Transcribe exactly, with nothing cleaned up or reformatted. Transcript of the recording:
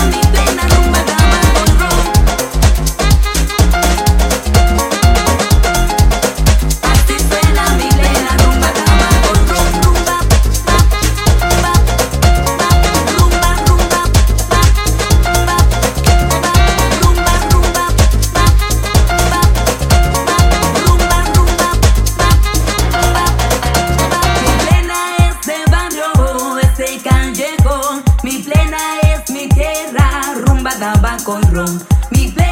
Mi plena es mi tierra, rumba daba con ron. Mi plena